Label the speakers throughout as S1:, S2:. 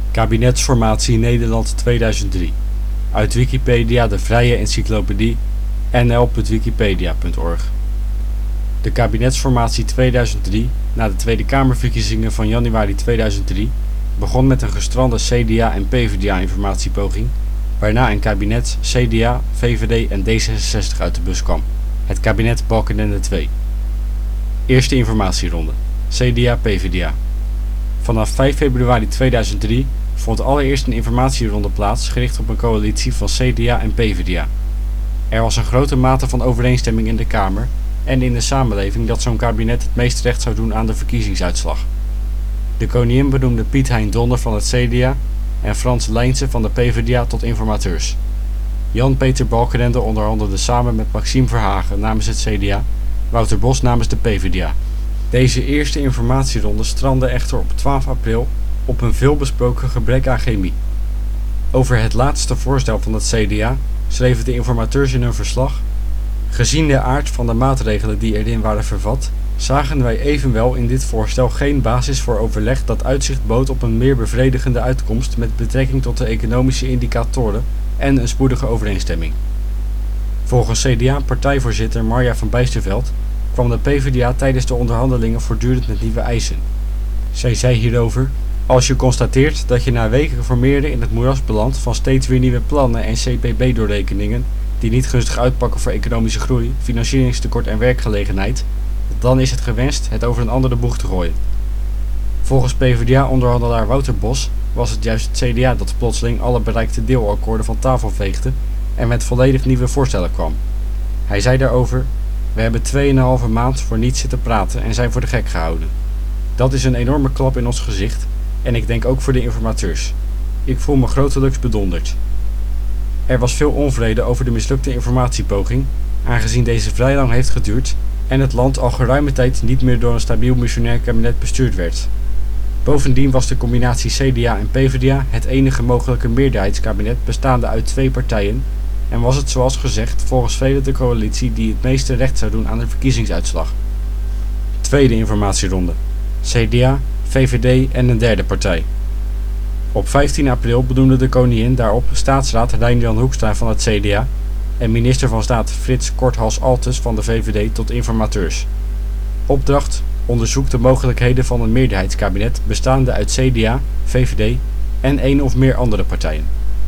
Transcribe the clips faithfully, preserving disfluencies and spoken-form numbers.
S1: Kabinetsformatie Nederland tweeduizend drie. Uit Wikipedia, de vrije encyclopedie, n l punt wikipedia punt org. De kabinetsformatie tweeduizend drie na de Tweede Kamerverkiezingen van januari tweeduizend drie begon met een gestrande C D A en P v d A-informatiepoging, waarna een kabinet C D A, V V D en D zesenzestig uit de bus kwam, het kabinet Balkenende twee. Eerste informatieronde, C D A P v d A. Vanaf vijf februari tweeduizend drie vond allereerst een informatieronde plaats gericht op een coalitie van C D A en P v d A. Er was een grote mate van overeenstemming in de Kamer en in de samenleving dat zo'n kabinet het meest recht zou doen aan de verkiezingsuitslag. De koningin benoemde Piet Hein Donner van het C D A en Frans Lijnse van de P v d A tot informateurs. Jan-Peter Balkenende onderhandelde samen met Maxime Verhagen namens het C D A, Wouter Bos namens de P v d A. Deze eerste informatieronde strandde echter op twaalf april op een veelbesproken gebrek aan chemie. Over het laatste voorstel van het C D A schreven de informateurs in hun verslag: gezien de aard van de maatregelen die erin waren vervat, zagen wij evenwel in dit voorstel geen basis voor overleg dat uitzicht bood op een meer bevredigende uitkomst met betrekking tot de economische indicatoren en een spoedige overeenstemming. Volgens C D A-partijvoorzitter Marja van Bijsterveldt kwam de P v d A tijdens de onderhandelingen voortdurend met nieuwe eisen. Zij zei hierover: als je constateert dat je na weken formeren in het moeras belandt van steeds weer nieuwe plannen en C P B-doorrekeningen die niet gunstig uitpakken voor economische groei, financieringstekort en werkgelegenheid, dan is het gewenst het over een andere boeg te gooien. Volgens P v d A-onderhandelaar Wouter Bos was het juist het C D A dat plotseling alle bereikte deelakkoorden van tafel veegde en met volledig nieuwe voorstellen kwam. Hij zei daarover: we hebben tweeënhalve maand voor niets zitten praten en zijn voor de gek gehouden. Dat is een enorme klap in ons gezicht en ik denk ook voor de informateurs. Ik voel me grotelijks bedonderd. Er was veel onvrede over de mislukte informatiepoging, aangezien deze vrij lang heeft geduurd en het land al geruime tijd niet meer door een stabiel missionair kabinet bestuurd werd. Bovendien was de combinatie C D A en P v d A het enige mogelijke meerderheidskabinet bestaande uit twee partijen en was het zoals gezegd volgens velen de coalitie die het meeste recht zou doen aan de verkiezingsuitslag. Tweede informatieronde, C D A, V V D en een derde partij. Op vijftien april benoemde de koningin daarop staatsraad Rein-Jan Hoekstra van het C D A en minister van Staat Frits Korthals Altes van de V V D tot informateurs. Opdracht: onderzoek de mogelijkheden van een meerderheidskabinet bestaande uit C D A, V V D en één of meer andere partijen.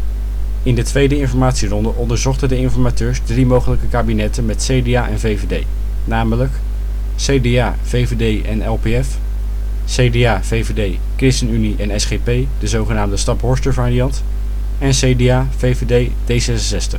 S1: In de tweede informatieronde onderzochten de informateurs drie mogelijke kabinetten met C D A en V V D, namelijk C D A, V V D en L P F, C D A, V V D, ChristenUnie en S G P, de zogenaamde Staphorster variant, en C D A, V V D, D zesenzestig.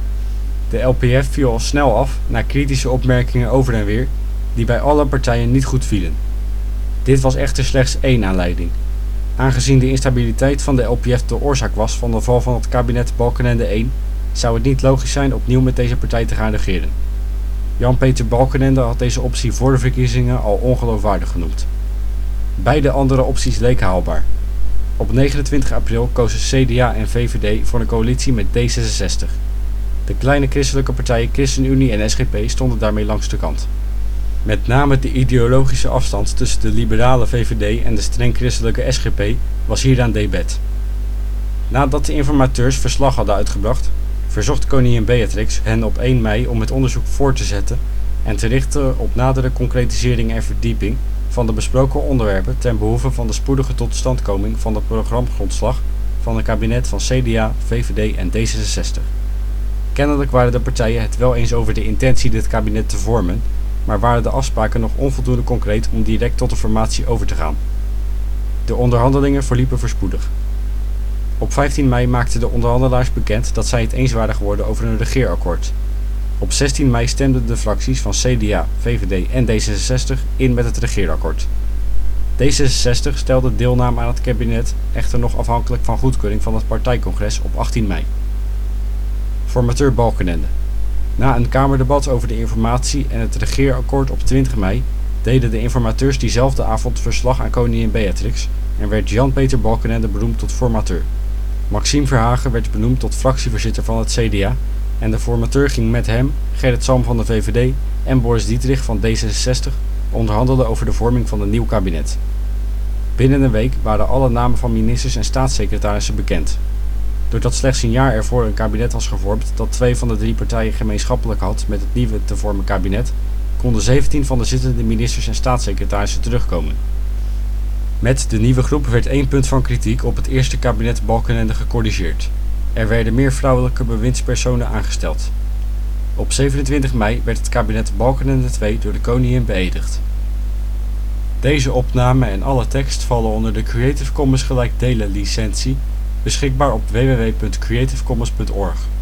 S1: De L P F viel al snel af na kritische opmerkingen over en weer, die bij alle partijen niet goed vielen. Dit was echter slechts één aanleiding. Aangezien de instabiliteit van de L P F de oorzaak was van de val van het kabinet Balkenende één, zou het niet logisch zijn opnieuw met deze partij te gaan regeren. Jan-Peter Balkenende had deze optie voor de verkiezingen al ongeloofwaardig genoemd. Beide andere opties leken haalbaar. Op negenentwintig april kozen C D A en V V D voor een coalitie met D zesenzestig. De kleine christelijke partijen ChristenUnie en S G P stonden daarmee langs de kant. Met name de ideologische afstand tussen de liberale V V D en de streng christelijke S G P was hieraan debet. Nadat de informateurs verslag hadden uitgebracht, verzocht koningin Beatrix hen op één mei om het onderzoek voor te zetten en te richten op nadere concretisering en verdieping van de besproken onderwerpen ten behoeve van de spoedige totstandkoming van de programmagrondslag van een kabinet van C D A, V V D en D zesenzestig. Kennelijk waren de partijen het wel eens over de intentie dit kabinet te vormen, maar waren de afspraken nog onvoldoende concreet om direct tot de formatie over te gaan. De onderhandelingen verliepen voorspoedig. Op vijftien mei maakten de onderhandelaars bekend dat zij het eens waren geworden over een regeerakkoord. Op zestien mei stemden de fracties van C D A, V V D en D zesenzestig in met het regeerakkoord. D zesenzestig stelde deelname aan het kabinet echter nog afhankelijk van goedkeuring van het partijcongres op achttien mei. Formateur Balkenende. Na een kamerdebat over de informatie en het regeerakkoord op twintig mei deden de informateurs diezelfde avond verslag aan koningin Beatrix en werd Jan-Peter Balkenende benoemd tot formateur. Maxime Verhagen werd benoemd tot fractievoorzitter van het C D A en de formateur ging met hem, Gerrit Salm van de V V D en Boris Dietrich van D zesenzestig onderhandelen over de vorming van een nieuw kabinet. P Binnen een week waren alle namen van ministers en staatssecretarissen bekend. Doordat slechts een jaar ervoor een kabinet was gevormd dat twee van de drie partijen gemeenschappelijk had met het nieuwe te vormen kabinet, konden zeventien van de zittende ministers en staatssecretarissen terugkomen. Met de nieuwe groep werd één punt van kritiek op het eerste kabinet Balkenende gecorrigeerd. Er werden meer vrouwelijke bewindspersonen aangesteld. Op zevenentwintig mei werd het kabinet Balkenende twee door de koningin beëdigd. Deze opname en alle tekst vallen onder de Creative Commons gelijkdelen licentie, beschikbaar op w w w punt creative commons punt org.